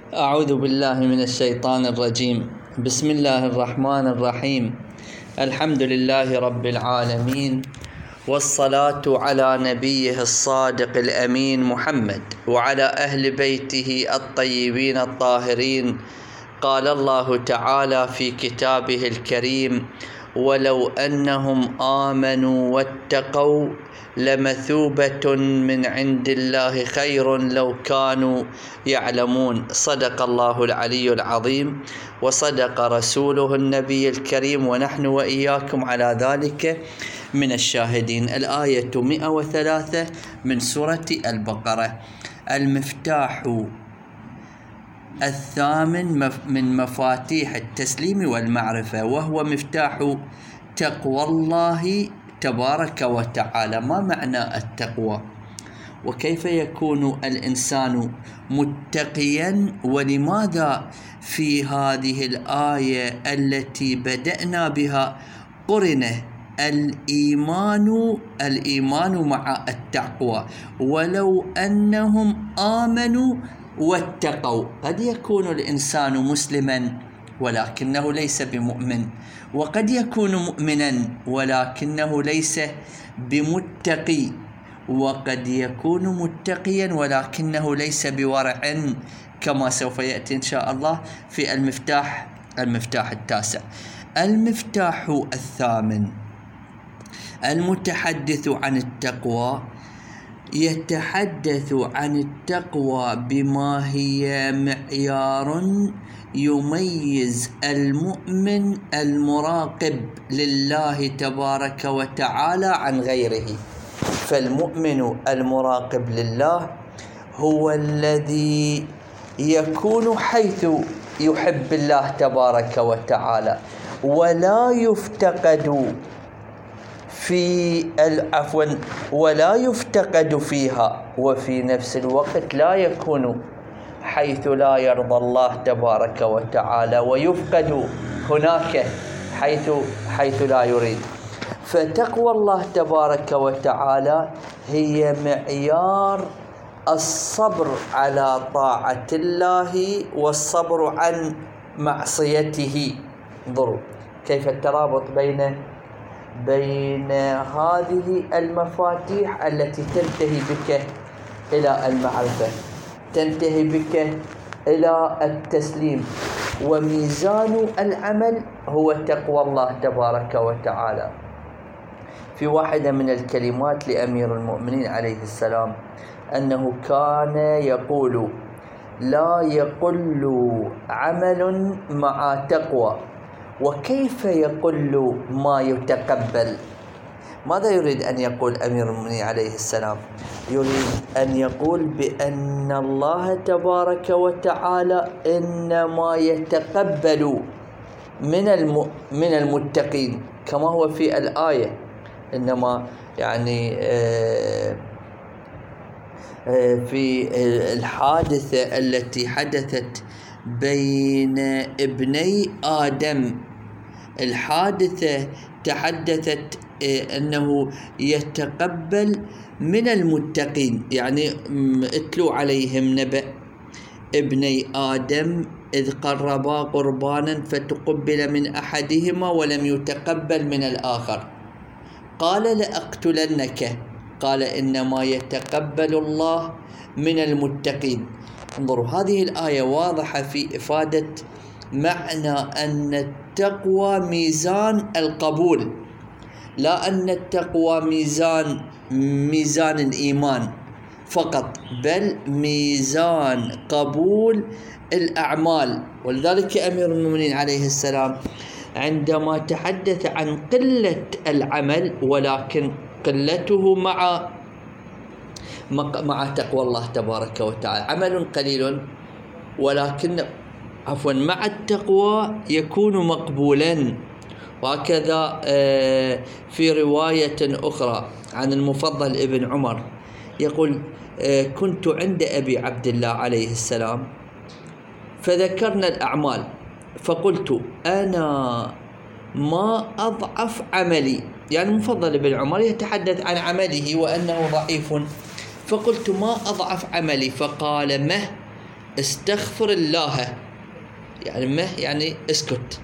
أعوذ بالله من الشيطان الرجيم. بسم الله الرحمن الرحيم. الحمد لله رب العالمين، والصلاة على نبيه الصادق الأمين محمد وعلى أهل بيته الطيبين الطاهرين. قال الله تعالى في كتابه الكريم: ولو أنهم آمنوا واتقوا لمثوبة من عند الله خير لو كانوا يعلمون. صدق الله العلي العظيم وصدق رسوله النبي الكريم، ونحن وإياكم على ذلك من الشاهدين. الآية 103 من سورة البقرة. المفتاح الثامن من مفاتيح التسليم والمعرفة، وهو مفتاح تقوى الله تبارك وتعالى. ما معنى التقوى؟ وكيف يكون الإنسان متقيا؟ ولماذا في هذه الآية التي بدأنا بها قرن الإيمان مع التقوى؟ ولو أنهم آمنوا واتقوا. قد يكون الإنسان مسلما ولكنه ليس بمؤمن، وقد يكون مؤمنا ولكنه ليس بمتقي، وقد يكون متقيا ولكنه ليس بورع، كما سوف يأتي إن شاء الله في المفتاح التاسع. المفتاح الثامن المتحدث عن التقوى يتحدث عن التقوى بما هي معيار يميز المؤمن المراقب لله تبارك وتعالى عن غيره. فالمؤمن المراقب لله هو الذي يكون حيث يحب الله تبارك وتعالى، ولا يفتقد فيها، وفي نفس الوقت لا يكون حيث لا يرضى الله تبارك وتعالى، ويفقد هناك حيث لا يريد. فتقوى الله تبارك وتعالى هي معيار الصبر على طاعة الله والصبر عن معصيته. انظروا كيف الترابط بين هذه المفاتيح التي تنتهي بك إلى المعرفة، تنتهي بك إلى التسليم، وميزان العمل هو تقوى الله تبارك وتعالى. في واحدة من الكلمات لأمير المؤمنين عليه السلام أنه كان يقول: لا يقل عمل مع تقوى. وكيف يقل ما يتقبل؟ ماذا يريد أن يقول أمير المؤمنين عليه السلام؟ يريد أن يقول بأن الله تبارك وتعالى إنما يتقبل من المتقين، كما هو في الآية. إنما يعني في الحادثة التي حدثت بين ابني آدم، الحادثة تحدثت أنه يتقبل من المتقين. يعني اتلو عليهم نبأ ابني آدم إذ قربا قربانا فتقبل من أحدهما ولم يتقبل من الآخر، قال لأقتلنك، قال إنما يتقبل الله من المتقين. انظروا هذه الآية واضحة في إفادة معنى أن التقوى ميزان القبول، لا أن التقوى ميزان الإيمان فقط، بل ميزان قبول الأعمال. ولذلك أمير المؤمنين عليه السلام عندما تحدث عن قلة العمل، ولكن قلته مع تقوى الله تبارك وتعالى، عمل قليل ولكن مع التقوى يكون مقبولا. وهكذا في رواية أخرى عن المفضل ابن عمر يقول: كنت عند أبي عبد الله عليه السلام فذكرنا الأعمال، فقلت: أنا ما أضعف عملي. يعني المفضل ابن عمر يتحدث عن عمله وأنه ضعيف، فقلت: ما أضعف عملي؟ فقال: استغفر الله، يعني ما يعني اسكت.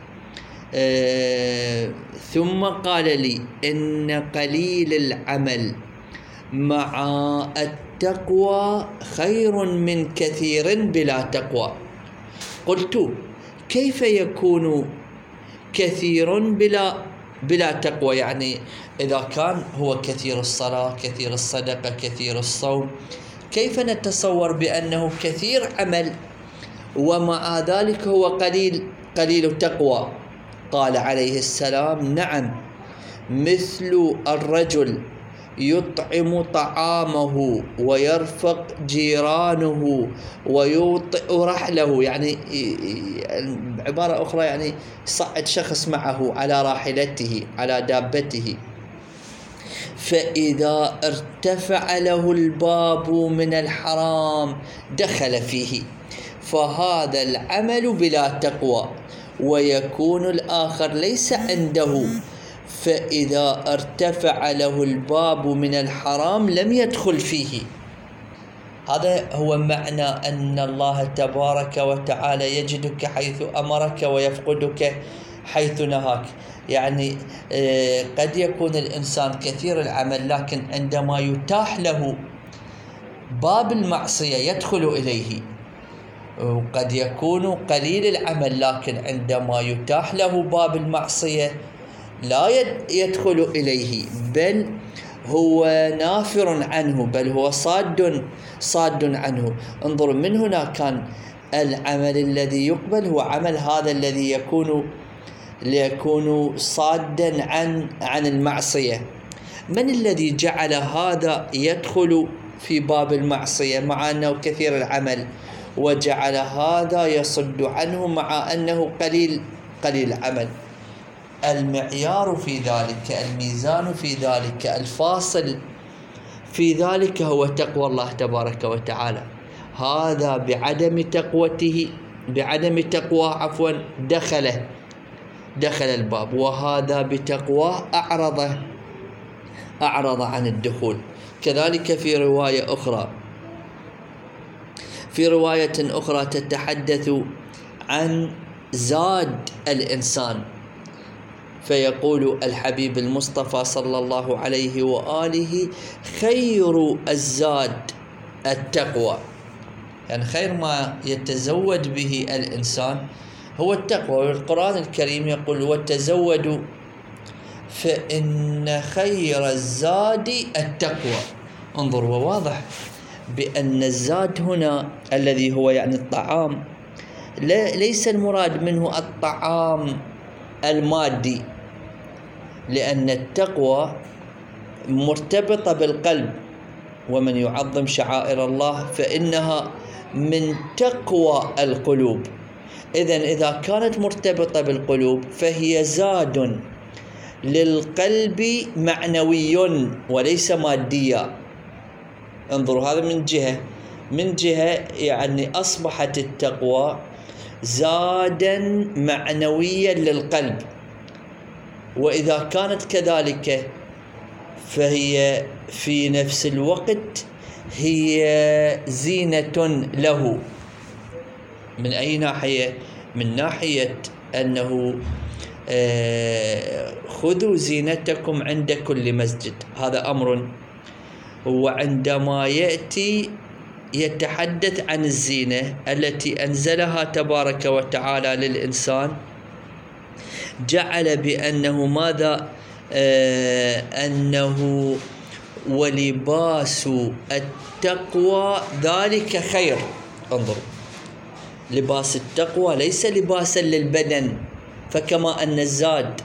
ثم قال لي إن قليل العمل مع التقوى خير من كثير بلا تقوى. قلت كيف يكون كثير بلا تقوى؟ يعني إذا كان هو كثير الصلاة، كثير الصدقة، كثير الصوم، كيف نتصور بأنه كثير عمل ومع ذلك هو قليل تقوى؟ قال عليه السلام نعم، مثل الرجل يطعم طعامه ويرفق جيرانه ويوطئ رحله، يعني عبارة أخرى يعني صعد شخص معه على راحلته على دابته، فإذا ارتفع له الباب من الحرام دخل فيه، فهذا العمل بلا تقوى. ويكون الآخر ليس عنده، فإذا ارتفع له الباب من الحرام لم يدخل فيه. هذا هو معنى أن الله تبارك وتعالى يجدك حيث أمرك ويفقدك حيث نهاك. يعني قد يكون الإنسان كثير العمل، لكن عندما يتاح له باب المعصية يدخل إليه. وقد يكون قليل العمل، لكن عندما يتاح له باب المعصية لا يدخل إليه، بل هو نافر عنه، بل هو صاد عنه. انظر، من هنا كان العمل الذي يقبل هو عمل هذا الذي يكون صادا عن المعصية. من الذي جعل هذا يدخل في باب المعصية مع أنه كثير العمل، وجعل هذا يصد عنه مع أنه قليل العمل؟ المعيار في ذلك، الميزان في ذلك، الفاصل في ذلك هو تقوى الله تبارك وتعالى. هذا بعدم تقواه دخل الباب، وهذا بتقواه أعرض عن الدخول. كذلك في رواية أخرى تتحدث عن زاد الإنسان، فيقول الحبيب المصطفى صلى الله عليه وآله خير الزاد التقوى، يعني خير ما يتزود به الإنسان هو التقوى. والقرآن الكريم يقول وتزودوا فإن خير الزاد التقوى. انظر، وواضح بأن الزاد هنا الذي هو يعني الطعام، ليس المراد منه الطعام المادي، لأن التقوى مرتبطة بالقلب، ومن يعظم شعائر الله فإنها من تقوى القلوب. إذا كانت مرتبطة بالقلوب فهي زاد للقلب معنوي وليس ماديا. انظروا، هذا من جهة يعني أصبحت التقوى زادا معنويا للقلب، وإذا كانت كذلك فهي في نفس الوقت هي زينة له. من أي ناحية؟ من ناحية أنه خذوا زينتكم عند كل مسجد، هذا أمر. وعندما يأتي يتحدث عن الزينة التي أنزلها تبارك وتعالى للإنسان، جعل بأنه ماذا؟ أنه ولباس التقوى ذلك خير. انظر، لباس التقوى ليس لباسا للبدن، فكما أن الزاد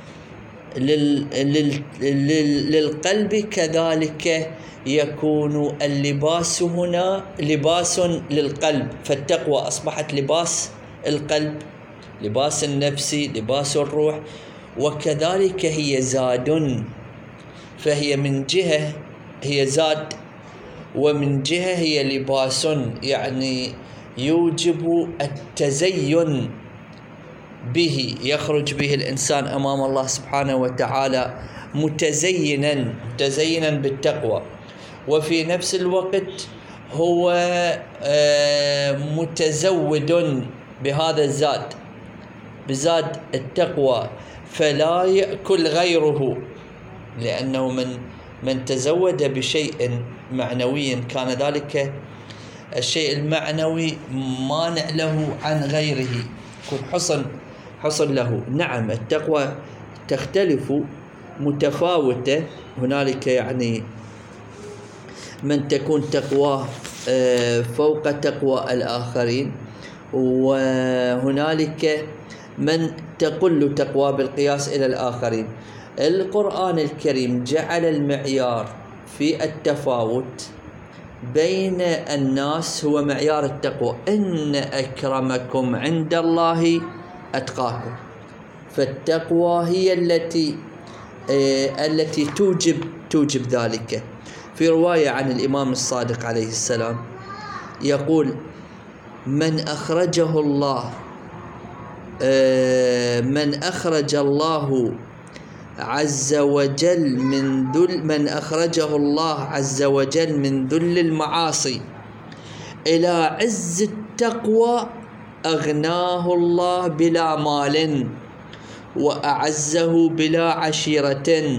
للقلب كذلك يكون اللباس هنا لباس للقلب، فالتقوى أصبحت لباس القلب، لباس النفسي، لباس الروح، وكذلك هي زاد. فهي من جهة هي زاد، ومن جهة هي لباس، يعني يوجب التزين به، يخرج به الإنسان أمام الله سبحانه وتعالى متزينا بالتقوى. وفي نفس الوقت هو متزود بهذا الزاد، بزاد التقوى، فلا يأكل غيره، لأنه من تزود بشيء معنوي كان ذلك الشيء المعنوي مانع له عن غيره، يكون حصل له. نعم التقوى تختلف متفاوتة، هنالك يعني من تكون تقواه فوق تقوى الآخرين، وهنالك من تقل تقوى بالقياس إلى الآخرين. القرآن الكريم جعل المعيار في التفاوت بين الناس هو معيار التقوى، إن أكرمكم عند الله أتقاكم. فالتقوى هي التي توجب ذلك. في رواية عن الإمام الصادق عليه السلام يقول: من أخرج الله عز وجل من ذل المعاصي إلى عز التقوى أغناه الله بلا مال، وأعزه بلا عشيرة،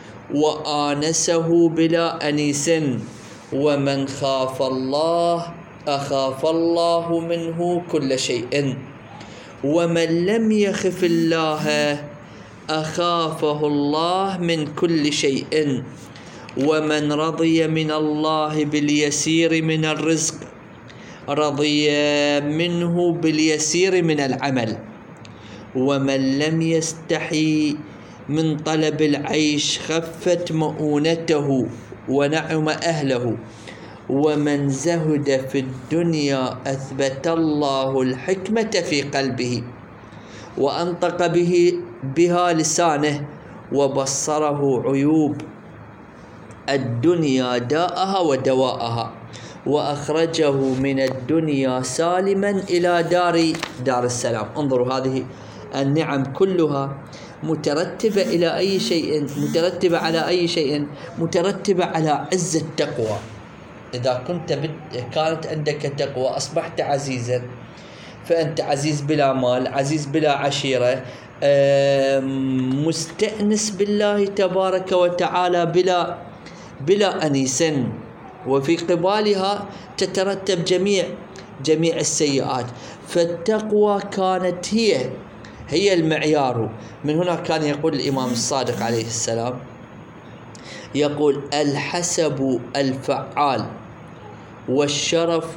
وآنسه بلا أنيس، ومن خاف الله أخاف الله منه كل شيء، ومن لم يخف الله أخافه الله من كل شيء، ومن رضي من الله باليسير من الرزق رضي منه باليسير من العمل، ومن لم يستحي من طلب العيش خفت مؤونته ونعم أهله، ومن زهد في الدنيا أثبت الله الحكمة في قلبه، وأنطق بها لسانه، وبصره عيوب الدنيا داءها ودواءها، وأخرجه من الدنيا سالما إلى دار السلام. انظروا، هذه النعم كلها مترتبة على أي شيء؟ مترتبة على عز التقوى. إذا كانت عندك تقوى أصبحت عزيزا، فأنت عزيز بلا مال، عزيز بلا عشيرة، مستأنس بالله تبارك وتعالى بلا أنيس، وفي قبالها تترتب جميع السيئات. فالتقوى كانت هي المعيار. من هنا كان يقول الإمام الصادق عليه السلام، يقول: الحسب الفعال والشرف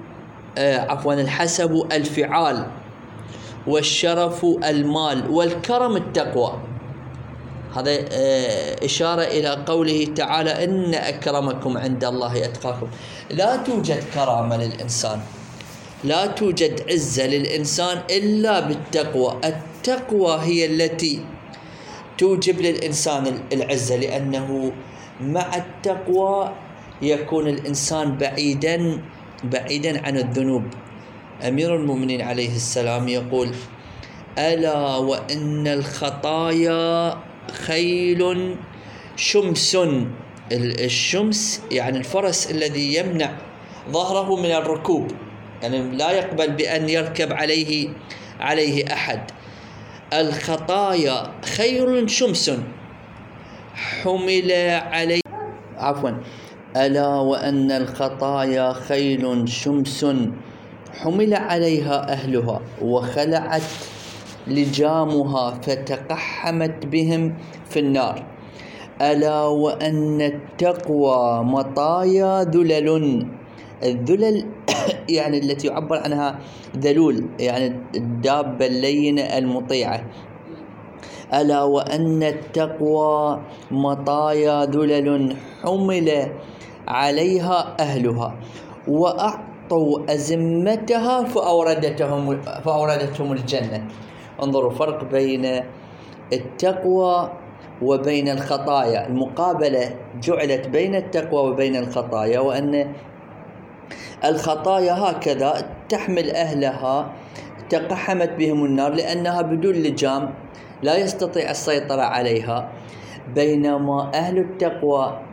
الحسب الفعال والشرف المال والكرم التقوى. هذا إشارة إلى قوله تعالى: إن أكرمكم عند الله أتقاكم. لا توجد كرامة للإنسان، لا توجد عزة للإنسان إلا بالتقوى. التقوى هي التي توجب للإنسان العزة، لأنه مع التقوى يكون الإنسان بعيدا عن الذنوب. أمير المؤمنين عليه السلام يقول: ألا وإن الخطايا خيل شمس. الشمس يعني الفرس الذي يمنع ظهره من الركوب، يعني لا يقبل بأن يركب عليه أحد. الخطايا خيل شمس حمل عليه ألا وأن الخطايا خيل شمس حمل عليها أهلها، وخلعت لجامها فتقحمت بهم في النار. ألا وأن التقوى مطايا ذلل. الذلل يعني التي يعبر عنها ذلول، يعني الدابة اللينة المطيعة. ألا وأن التقوى مطايا ذلل حمل عليها أهلها، وأعطوا أزمتها فأوردتهم الجنة. انظروا فرق بين التقوى وبين الخطايا. المقابلة جعلت بين التقوى وبين الخطايا، وأن الخطايا هكذا تحمل أهلها تقحمت بهم النار لأنها بدون لجام لا يستطيع السيطرة عليها، بينما أهل التقوى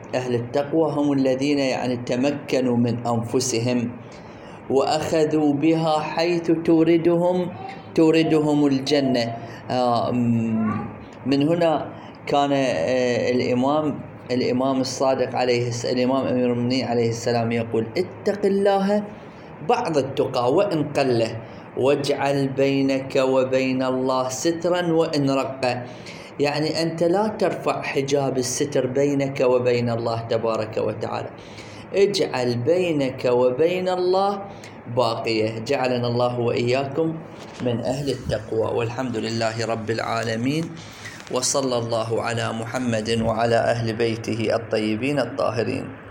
أهل التقوى هم الذين يعني تمكنوا من أنفسهم وأخذوا بها حيث توردهم الجنة. من هنا كان الإمام الصادق الإمام أمير المؤمنين عليه السلام يقول: اتق الله بعض التقى وإن قله، واجعل بينك وبين الله سترا وإن رق. يعني أنت لا ترفع حجاب الستر بينك وبين الله تبارك وتعالى، اجعل بينك وبين الله باقية. جعلنا الله وإياكم من أهل التقوى، والحمد لله رب العالمين، وصلى الله على محمد وعلى أهل بيته الطيبين الطاهرين.